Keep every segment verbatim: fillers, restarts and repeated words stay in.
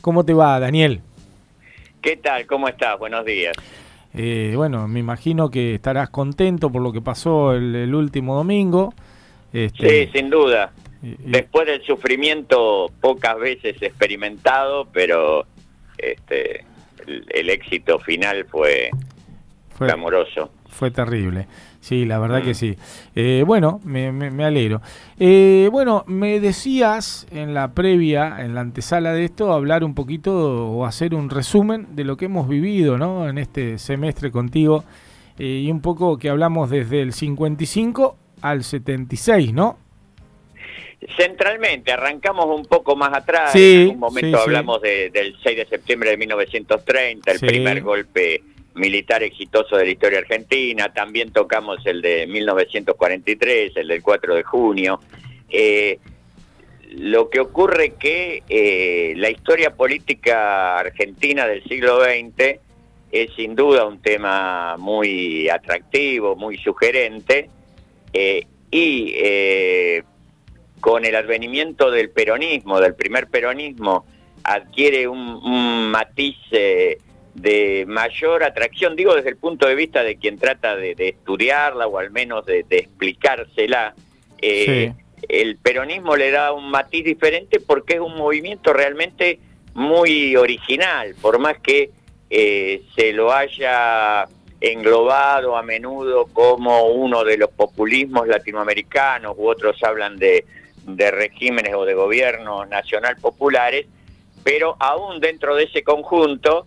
¿Cómo te va, Daniel? ¿Qué tal? ¿Cómo estás? Buenos días. Eh, bueno, me imagino que estarás contento por lo que pasó el, el último domingo. Sí, Este, sin duda. y, y- Después del sufrimiento pocas veces experimentado, pero este, el, el éxito final fue fue, clamoroso. fue terrible. Sí, la verdad que Mm. sí. Eh, bueno, me, me- me alegro. Eh, bueno, me decías en la previa, en la antesala de esto, hablar un poquito o hacer un resumen de lo que hemos vivido, ¿no? En este semestre contigo. Eh, y un poco que hablamos desde el cincuenta y cinco al setenta y seis, ¿no? Centralmente, arrancamos un poco más atrás, en Sí, algún sí, momento sí. hablamos de- del seis de septiembre de mil novecientos treinta, el primer Sí, golpe militar exitoso de la historia argentina, también tocamos el de mil novecientos cuarenta y tres, el del cuatro de junio. Eh, Lo que ocurre que eh, la historia política argentina del siglo veinte es sin duda un tema muy atractivo, muy sugerente, eh, y eh, con el advenimiento del peronismo, del primer peronismo, adquiere un, un matiz eh, de mayor atracción, digo desde el punto de vista de quien trata de, de estudiarla o al menos de, de explicársela. sí, eh, el peronismo le da un matiz diferente porque es un movimiento realmente muy original, por más que eh, se lo haya englobado a menudo como uno de los populismos latinoamericanos, u otros hablan de, de regímenes o de gobiernos nacional populares, pero aún dentro de ese conjunto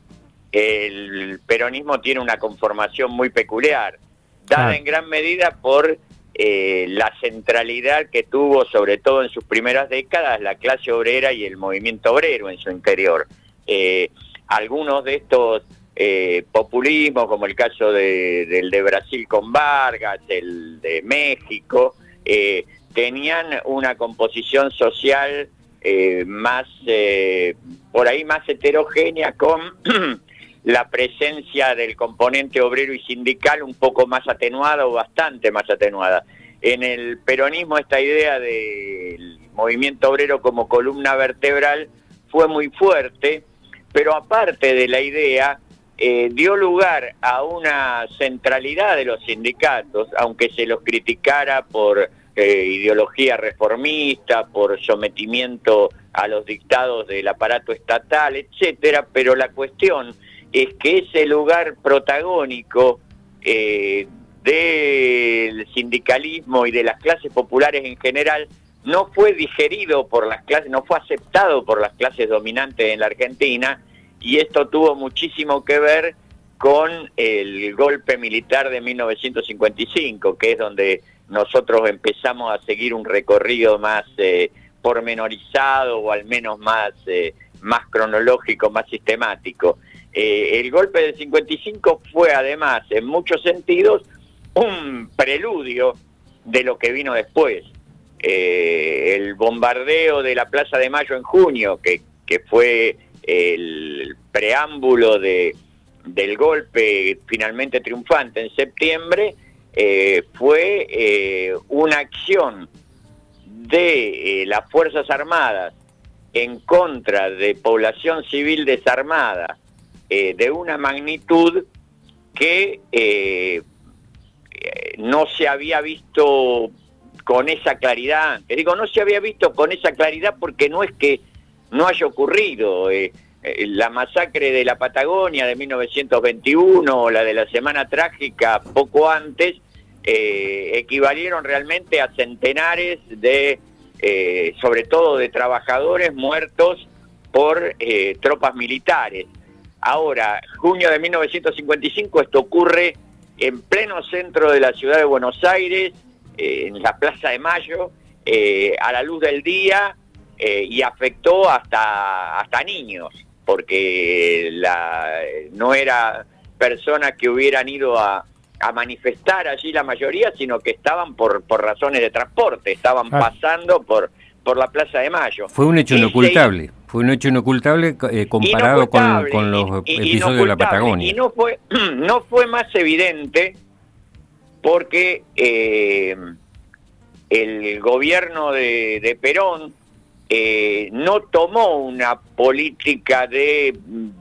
el peronismo tiene una conformación muy peculiar, dada claro. en gran medida por eh, la centralidad que tuvo, sobre todo en sus primeras décadas, la clase obrera y el movimiento obrero en su interior. Eh, algunos de estos eh, populismos, como el caso de, del de Brasil con Vargas, el de México, eh, tenían una composición social eh, más, eh, por ahí más heterogénea, con la presencia del componente obrero y sindical un poco más atenuada o bastante más atenuada. En el peronismo esta idea del movimiento obrero como columna vertebral fue muy fuerte, pero aparte de la idea, eh, dio lugar a una centralidad de los sindicatos, aunque se los criticara por eh, ideología reformista, por sometimiento a los dictados del aparato estatal, etcétera, pero la cuestión es que ese lugar protagónico eh, del sindicalismo y de las clases populares en general no fue digerido por las clases, no fue aceptado por las clases dominantes en la Argentina, y esto tuvo muchísimo que ver con el golpe militar de mil novecientos cincuenta y cinco, que es donde nosotros empezamos a seguir un recorrido más eh, pormenorizado o al menos más, eh, más cronológico, más sistemático. Eh, el golpe del cincuenta y cinco fue además, en muchos sentidos, un preludio de lo que vino después. Eh, el bombardeo de la Plaza de Mayo en junio, que, que fue el preámbulo de, del golpe finalmente triunfante en septiembre, eh, fue eh, una acción de eh, las Fuerzas Armadas en contra de población civil desarmada, eh, de una magnitud que eh, no se había visto con esa claridad. Te digo, no se había visto con esa claridad porque no es que no haya ocurrido. Eh, eh, la masacre de la Patagonia de mil novecientos veintiuno o la de la Semana Trágica poco antes eh, equivalieron realmente a centenares de, eh, sobre todo de trabajadores muertos por eh, tropas militares. Ahora, junio de mil novecientos cincuenta y cinco, esto ocurre en pleno centro de la ciudad de Buenos Aires, eh, en la Plaza de Mayo, eh, a la luz del día, eh, y afectó hasta, hasta niños, porque la, no era personas que hubieran ido a, a manifestar allí la mayoría, sino que estaban por, por razones de transporte, estaban Claro. pasando por, por la Plaza de Mayo. Fue un hecho Ese, inocultable, fue un hecho inocultable eh, comparado con, con los y, y, episodios de la Patagonia. Y no fue, no fue más evidente porque eh, el gobierno de, de Perón eh, no tomó una política de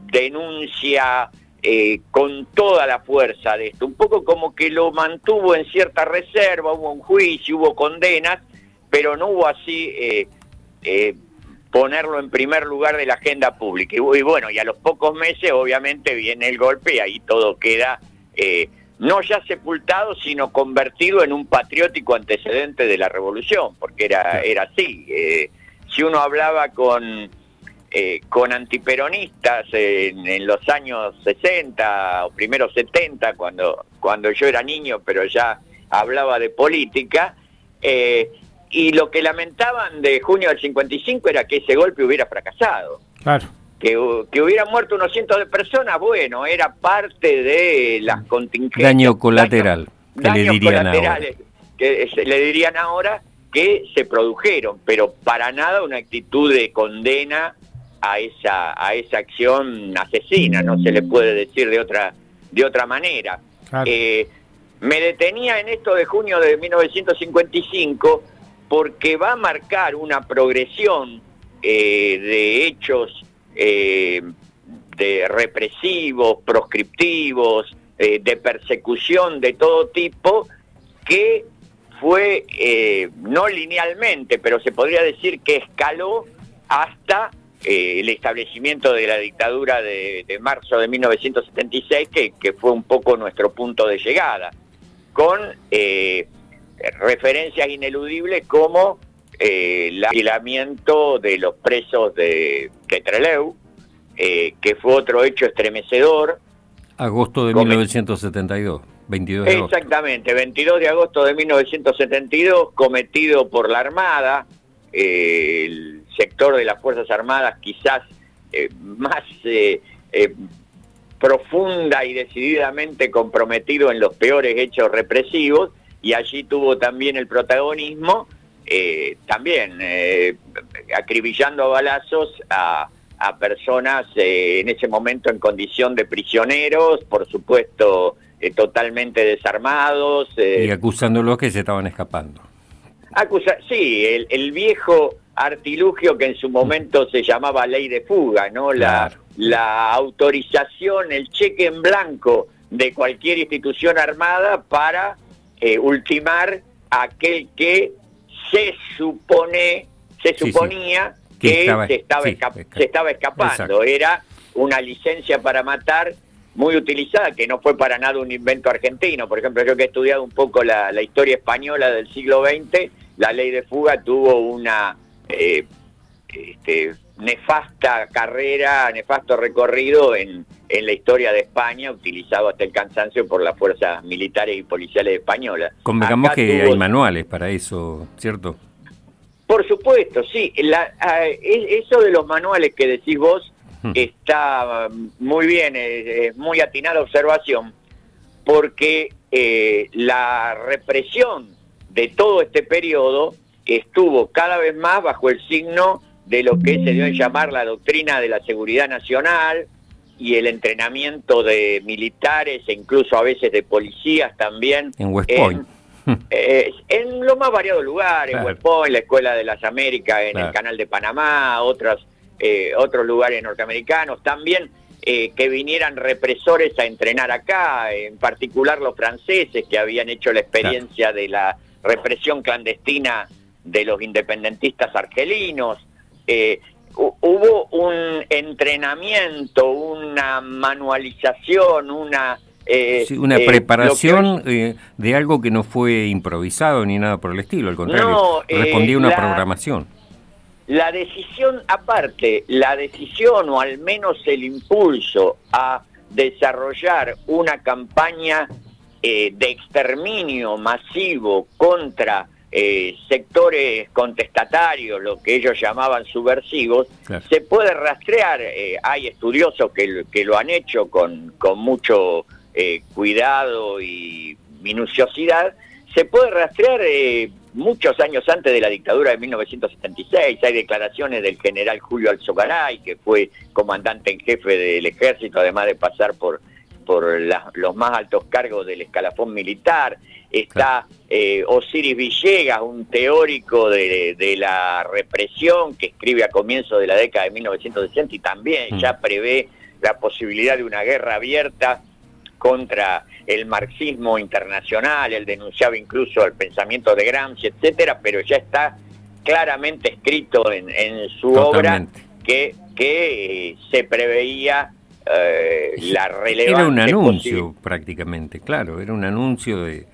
denuncia eh, con toda la fuerza de esto, un poco como que lo mantuvo en cierta reserva, hubo un juicio, hubo condenas, pero no hubo así eh, eh, ponerlo en primer lugar de la agenda pública. Y, y bueno, y a los pocos meses obviamente viene el golpe y ahí todo queda eh, no ya sepultado, sino convertido en un patriótico antecedente de la revolución, porque era, era así. Eh, si uno hablaba con, eh, con antiperonistas en, en los años sesenta o primeros setenta, cuando, cuando yo era niño, pero ya hablaba de política, eh, y lo que lamentaban de junio del cincuenta y cinco era que ese golpe hubiera fracasado. Claro. Que, que hubieran muerto unos cientos de personas, bueno, era parte de las contingencias. Daño colateral, daño, que le daños dirían colaterales, ahora. Que se, le dirían ahora que se produjeron, pero para nada una actitud de condena a esa a esa acción asesina, no se le puede decir de otra de otra manera. Claro. Eh, me detenía en esto de junio de mil novecientos cincuenta y cinco porque va a marcar una progresión eh, de hechos eh, de represivos, proscriptivos, eh, de persecución de todo tipo, que fue eh, no linealmente, pero se podría decir que escaló hasta eh, el establecimiento de la dictadura de, de marzo de mil novecientos setenta y seis, que, que fue un poco nuestro punto de llegada, con eh, referencias ineludibles como eh, el aislamiento de los presos de, de Trelew, eh, que fue otro hecho estremecedor. Agosto de mil novecientos setenta y dos, veintidós de agosto. Exactamente, veintidós de agosto de mil novecientos setenta y dos, cometido por la Armada, eh, el sector de las Fuerzas Armadas quizás eh, más eh, eh, profunda y decididamente comprometido en los peores hechos represivos, y allí tuvo también el protagonismo, eh, también eh, acribillando a balazos a, a personas eh, en ese momento en condición de prisioneros, por supuesto eh, totalmente desarmados. Eh, y acusándolos que se estaban escapando. Acusa sí, el, el viejo artilugio que en su momento se llamaba ley de fuga, ¿no? La, claro. la autorización, el cheque en blanco de cualquier institución armada para eh, ultimar a aquel que se supone, se suponía sí, sí. que, que estaba, se, estaba sí, se estaba escapando. Exacto. Era una licencia para matar muy utilizada, que no fue para nada un invento argentino. Por ejemplo, yo que he estudiado un poco la, la historia española del siglo veinte, la ley de fuga tuvo una eh, este, nefasta carrera, nefasto recorrido en, en la historia de España, utilizado hasta el cansancio por las fuerzas militares y policiales españolas. Convengamos Acá que tuvo... hay manuales para eso, ¿cierto? Por supuesto, sí. La, eso de los manuales que decís vos hmm. está muy bien, es muy atinada observación, porque eh, la represión de todo este periodo estuvo cada vez más bajo el signo de lo que se dio en llamar la doctrina de la seguridad nacional y el entrenamiento de militares e incluso a veces de policías también. En West Point. En, eh, en los más variados lugares, claro. West Point, la Escuela de las Américas, en claro. el Canal de Panamá, otros, eh, otros lugares norteamericanos. También eh, que vinieran represores a entrenar acá, en particular los franceses que habían hecho la experiencia claro. de la represión clandestina de los independentistas argelinos. Eh, hubo un entrenamiento, una manualización, una... Eh, sí, una eh, preparación que... eh, de algo que no fue improvisado ni nada por el estilo, al contrario, no, respondía a una la, programación. La decisión, aparte, la decisión o al menos el impulso a desarrollar una campaña eh, de exterminio masivo contra eh, sectores contestatarios, lo que ellos llamaban subversivos, claro. se puede rastrear. Eh, hay estudiosos que, que lo han hecho con, con mucho eh, cuidado y minuciosidad. Se puede rastrear eh, muchos años antes de la dictadura de mil novecientos setenta y seis. Hay declaraciones del general Julio Alzogaray, que fue comandante en jefe del ejército, además de pasar por por la, los más altos cargos del escalafón militar. Está eh, Osiris Villegas, un teórico de, de la represión, que escribe a comienzos de la década de mil novecientos sesenta y también mm. ya prevé la posibilidad de una guerra abierta contra el marxismo internacional. Él denunciaba incluso el pensamiento de Gramsci, etcétera, pero ya está claramente escrito en, en su Totalmente. obra que, que eh, se preveía eh, la relevancia. Era un anuncio posible. prácticamente, claro, era un anuncio de...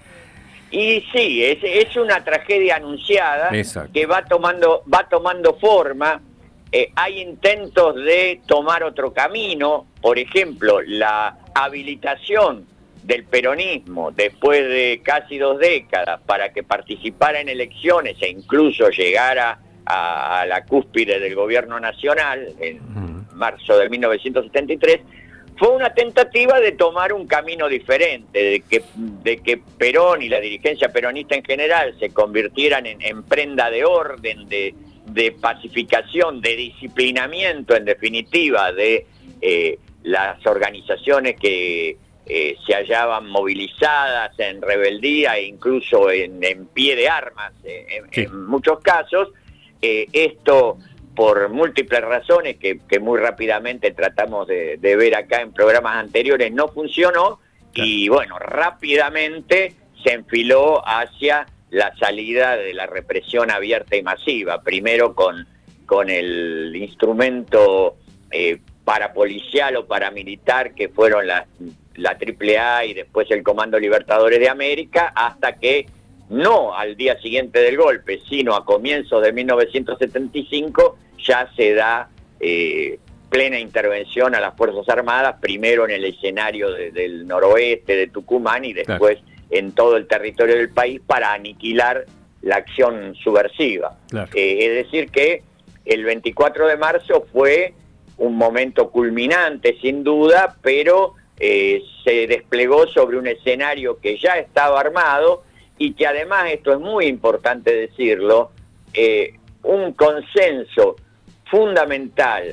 Y sí, es, es una tragedia anunciada Exacto. que va tomando, va tomando forma. Eh, hay intentos de tomar otro camino, por ejemplo, la habilitación del peronismo después de casi dos décadas para que participara en elecciones e incluso llegara a, a la cúspide del gobierno nacional en uh-huh. marzo de mil novecientos setenta y tres, fue una tentativa de tomar un camino diferente, de que, de que Perón y la dirigencia peronista en general se convirtieran en, en prenda de orden, de, de pacificación, de disciplinamiento, en definitiva, de eh, las organizaciones que eh, se hallaban movilizadas en rebeldía e incluso en, en pie de armas, eh, en, sí. en muchos casos. Eh, esto... por múltiples razones que, que muy rápidamente tratamos de, de ver acá en programas anteriores, no funcionó, claro. y bueno, rápidamente se enfiló hacia la salida de la represión abierta y masiva, primero con, con el instrumento eh, parapolicial o paramilitar que fueron la, la triple A y después el Comando Libertadores de América, hasta que no al día siguiente del golpe, sino a comienzos de mil novecientos setenta y cinco, ya se da eh, plena intervención a las Fuerzas Armadas, primero en el escenario de, del noroeste de Tucumán y después claro. en todo el territorio del país para aniquilar la acción subversiva. Claro. Eh, es decir que el veinticuatro de marzo fue un momento culminante, sin duda, pero eh, se desplegó sobre un escenario que ya estaba armado y que además, esto es muy importante decirlo, eh, un consenso fundamental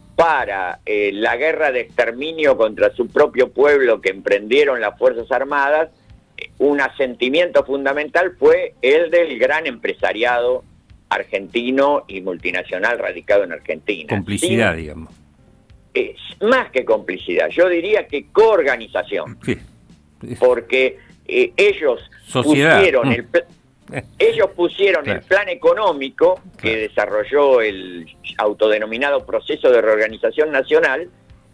para eh, la guerra de exterminio contra su propio pueblo que emprendieron las Fuerzas Armadas, un asentimiento fundamental fue el del gran empresariado argentino y multinacional radicado en Argentina. Complicidad, Sin, digamos. Es más que complicidad, yo diría que coorganización. Sí. Porque eh, ellos Sociedad. pusieron mm. el pl- ellos pusieron claro. el plan económico que claro. desarrolló el autodenominado proceso de reorganización nacional,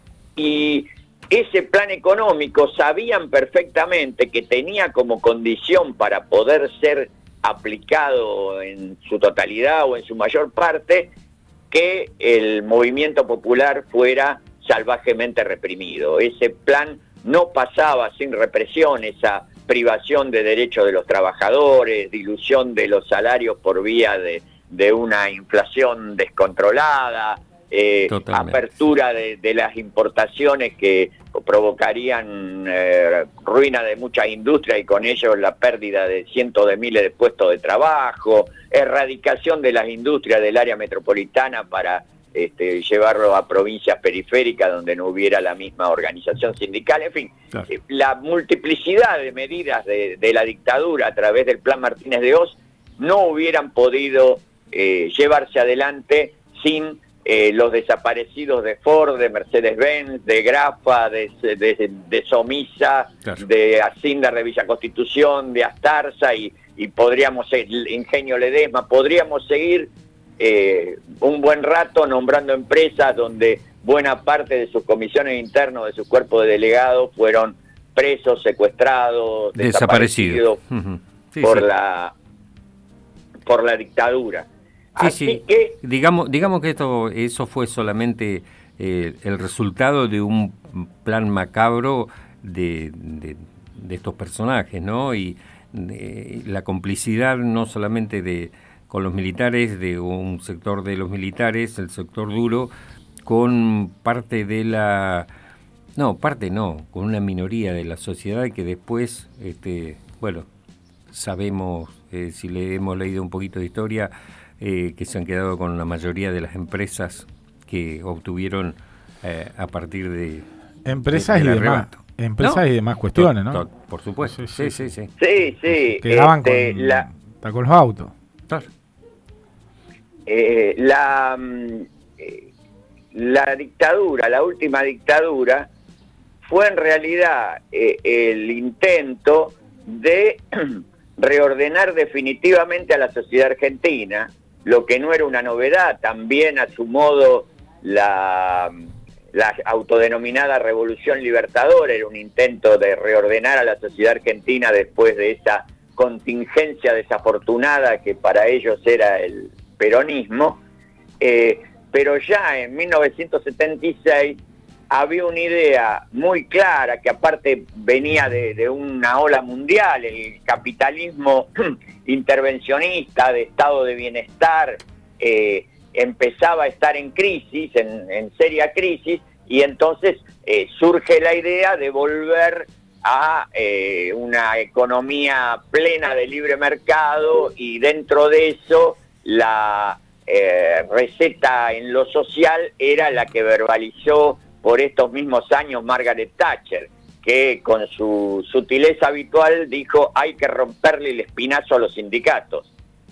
y ese plan económico sabían perfectamente que tenía como condición para poder ser aplicado en su totalidad o en su mayor parte que el movimiento popular fuera salvajemente reprimido. Ese plan no pasaba sin represión, esa privación de derechos de los trabajadores, dilución de los salarios por vía de, de una inflación descontrolada, eh, apertura de, de las importaciones que provocarían eh, ruina de muchas industrias y con ello la pérdida de cientos de miles de puestos de trabajo, erradicación de las industrias del área metropolitana para Este, llevarlo a provincias periféricas donde no hubiera la misma organización sindical, en fin, claro. eh, la multiplicidad de medidas de, de la dictadura a través del Plan Martínez de Oz no hubieran podido eh, llevarse adelante sin eh, los desaparecidos de Ford, de Mercedes-Benz, de Grafa, de, de, de Somisa, claro. de Asindar de Villa Constitución, de Astarza y, y podríamos seguir, Ingenio Ledesma, podríamos seguir Eh, un buen rato nombrando empresas donde buena parte de sus comisiones internas, de sus cuerpos de delegados fueron presos, secuestrados, desaparecidos uh-huh. sí, por sí. la por la dictadura. Sí, Así sí. que digamos digamos que esto eso fue solamente eh, el resultado de un plan macabro de, de, de estos personajes, ¿no? Y de, la complicidad no solamente de con los militares, de un sector de los militares, el sector duro, con parte de la... No, parte no, con una minoría de la sociedad que después, este, bueno, sabemos, eh, si le hemos leído un poquito de historia, eh, que se han quedado con la mayoría de las empresas que obtuvieron eh, a partir de... Empresas de, de y demás. empresas no, y demás cuestiones, ¿no? To, por supuesto, sí, sí, sí. Sí, sí. sí. Quedaban este, con, la, con los autos. Claro. Eh, la, eh, la dictadura, la última dictadura, fue en realidad eh, el intento de reordenar definitivamente a la sociedad argentina, lo que no era una novedad. También a su modo la, la autodenominada Revolución Libertadora era un intento de reordenar a la sociedad argentina después de esa contingencia desafortunada que para ellos era el peronismo, eh, pero ya en mil novecientos setenta y seis había una idea muy clara que aparte venía de, de una ola mundial, el capitalismo intervencionista de estado de bienestar eh, empezaba a estar en crisis, en, en seria crisis, y entonces eh, surge la idea de volver a eh, una economía plena de libre mercado, y dentro de eso la eh, receta en lo social era la que verbalizó por estos mismos años Margaret Thatcher, que con su sutileza habitual dijo: hay que romperle el espinazo a los sindicatos.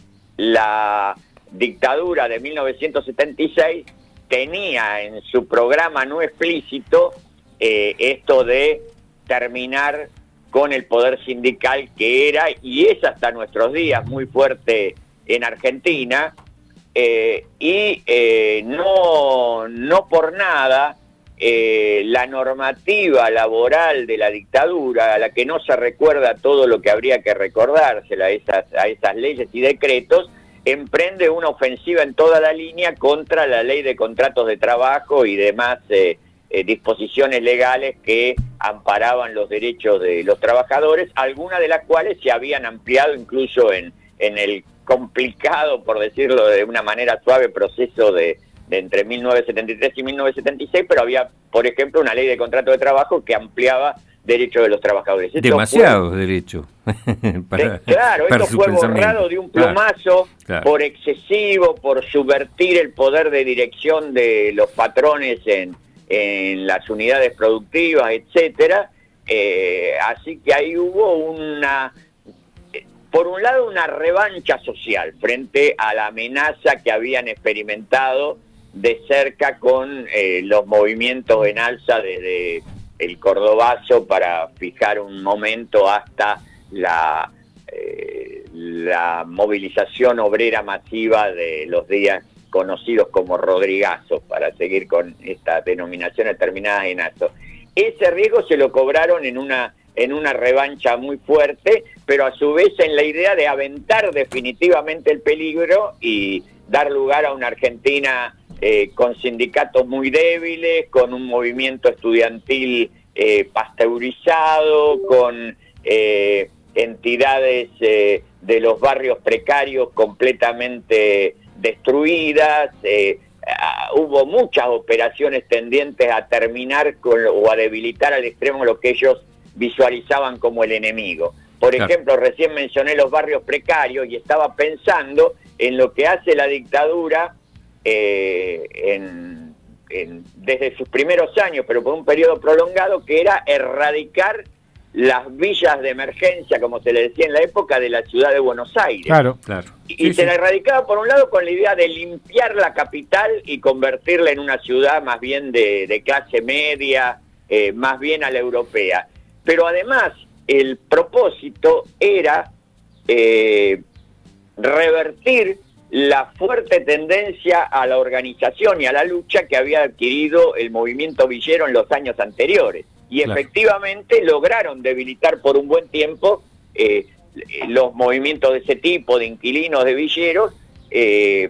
La dictadura de mil novecientos setenta y seis tenía en su programa no explícito eh, esto de terminar con el poder sindical, que era y es hasta nuestros días muy fuerte en Argentina, eh, y eh, no, no por nada eh, la normativa laboral de la dictadura, a la que no se recuerda todo lo que habría que recordársela, a esas, a esas leyes y decretos, emprende una ofensiva en toda la línea contra la ley de contratos de trabajo y demás eh, eh, disposiciones legales que amparaban los derechos de los trabajadores, algunas de las cuales se habían ampliado incluso en, en el complicado, por decirlo de una manera suave, proceso de, de entre mil novecientos setenta y tres y mil novecientos setenta y seis, pero había, por ejemplo, una ley de contrato de trabajo que ampliaba derechos de los trabajadores. Demasiados derechos. Para, claro, esto fue borrado de un plumazo, claro, claro, por excesivo, por subvertir el poder de dirección de los patrones en, en las unidades productivas, etcétera. Eh, así que ahí hubo una, por un lado, una revancha social frente a la amenaza que habían experimentado de cerca con eh, los movimientos en alza desde el Cordobazo para fijar un momento hasta la, eh, la movilización obrera masiva de los días conocidos como Rodrigazos, para seguir con estas denominaciones terminadas en azo. Ese riesgo se lo cobraron en una, en una revancha muy fuerte, pero a su vez en la idea de aventar definitivamente el peligro y dar lugar a una Argentina eh, con sindicatos muy débiles, con un movimiento estudiantil eh, pasteurizado, con eh, entidades eh, de los barrios precarios completamente destruidas. Eh, uh, hubo muchas operaciones tendientes a terminar con, o a debilitar al extremo lo que ellos visualizaban como el enemigo. Por claro. ejemplo, recién mencioné los barrios precarios y estaba pensando en lo que hace la dictadura eh, en, en, desde sus primeros años, pero por un periodo prolongado, que era erradicar las villas de emergencia, como se le decía en la época, de la ciudad de Buenos Aires. Claro, claro. Y, sí, y se sí. la erradicaba, por un lado, con la idea de limpiar la capital y convertirla en una ciudad más bien de, de clase media, eh, más bien a la europea. Pero además, el propósito era eh, revertir la fuerte tendencia a la organización y a la lucha que había adquirido el movimiento villero en los años anteriores. Y claro. efectivamente lograron debilitar por un buen tiempo eh, los movimientos de ese tipo, de inquilinos, de villeros, eh,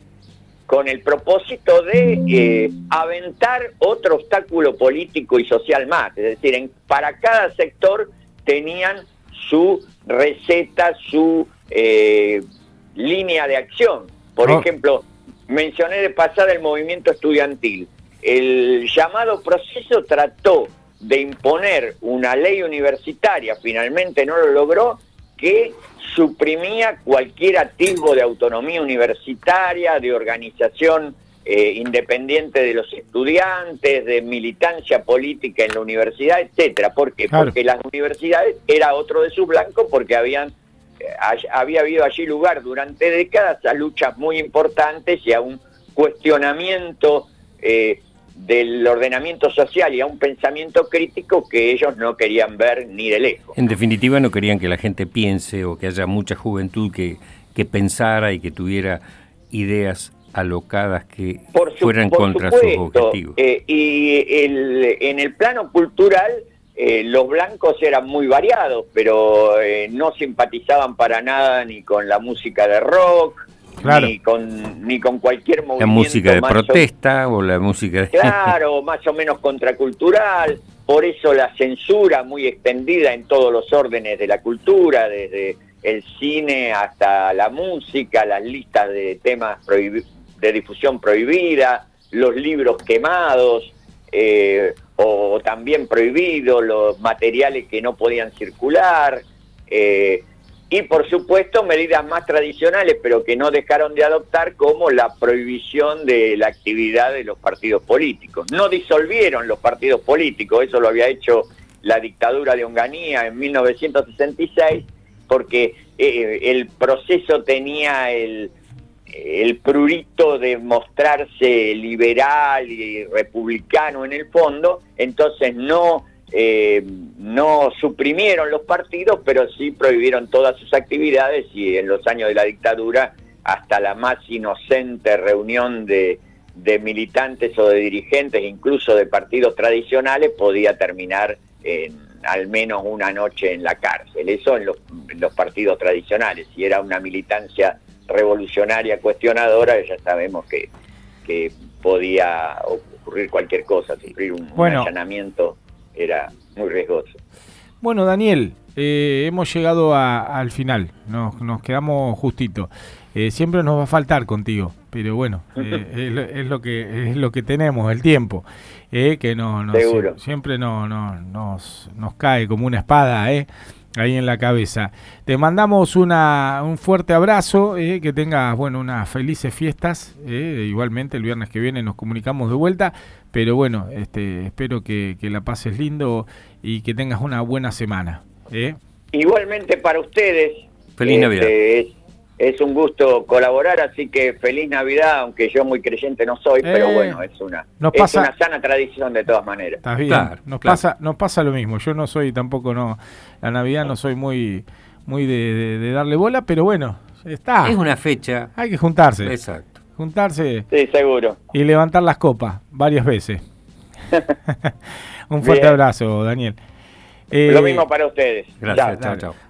con el propósito de eh, aventar otro obstáculo político y social más. Es decir, en, para cada sector tenían su receta, su eh, línea de acción. Por oh. ejemplo, mencioné de pasada el movimiento estudiantil. El llamado proceso trató de imponer una ley universitaria, finalmente no lo logró, que suprimía cualquier atisbo de autonomía universitaria, de organización eh, independiente de los estudiantes, de militancia política en la universidad, etcétera. ¿Por qué? Claro. Porque las universidades era otro de sus blancos, porque habían había habido allí lugar durante décadas a luchas muy importantes y a un cuestionamiento eh, del ordenamiento social y a un pensamiento crítico que ellos no querían ver ni de lejos. En definitiva, no querían que la gente piense o que haya mucha juventud que, que pensara y que tuviera ideas alocadas que por su, fueran por contra supuesto, sus objetivos. Eh, y el, en el plano cultural, Eh, los blancos eran muy variados, pero eh, no simpatizaban para nada ni con la música de rock, claro. ni con ni con cualquier movimiento. La música de protesta o, o la música de... Claro, más o menos contracultural, por eso la censura muy extendida en todos los órdenes de la cultura, desde el cine hasta la música, las listas de temas prohibi- de difusión prohibida, los libros quemados, eh, o también prohibido, los materiales que no podían circular, eh, y por supuesto medidas más tradicionales, pero que no dejaron de adoptar, como la prohibición de la actividad de los partidos políticos. No disolvieron los partidos políticos, eso lo había hecho la dictadura de Onganía en mil novecientos sesenta y seis, porque eh, el proceso tenía el... el prurito de mostrarse liberal y republicano en el fondo, entonces no, eh, no suprimieron los partidos, pero sí prohibieron todas sus actividades, y en los años de la dictadura hasta la más inocente reunión de, de militantes o de dirigentes, incluso de partidos tradicionales, podía terminar en al menos una noche en la cárcel. Eso en los, en los partidos tradicionales. Si era una militancia revolucionaria cuestionadora, ya sabemos que, que podía ocurrir cualquier cosa, sufrir un, bueno, un allanamiento era muy riesgoso. Bueno, Daniel, eh, hemos llegado a, al final, nos, nos quedamos justito. Eh, siempre nos va a faltar contigo, pero bueno, eh, es, lo, es lo que es lo que tenemos, el tiempo, eh, que no, no Seguro. Sie, siempre no, no, nos, nos cae como una espada, eh. ahí en la cabeza. Te mandamos una, un fuerte abrazo, eh, que tengas, bueno, unas felices fiestas, eh, igualmente el viernes que viene nos comunicamos de vuelta, pero bueno, este, espero que, que la pases lindo y que tengas una buena semana. Eh. Igualmente para ustedes. Feliz este, Navidad. Es, es un gusto colaborar, así que feliz Navidad, aunque yo muy creyente no soy, eh, pero bueno, es una, es pasa, una sana tradición de todas maneras. Está bien, claro, nos, claro. Pasa, nos pasa lo mismo, yo no soy tampoco, no la Navidad no soy muy muy de, de, de darle bola, pero bueno, está. Es una fecha. Hay que juntarse. Exacto. Juntarse. Sí, seguro. Y levantar las copas varias veces. Un fuerte Bien. abrazo, Daniel. Eh, lo mismo para ustedes. Gracias, chao, chao.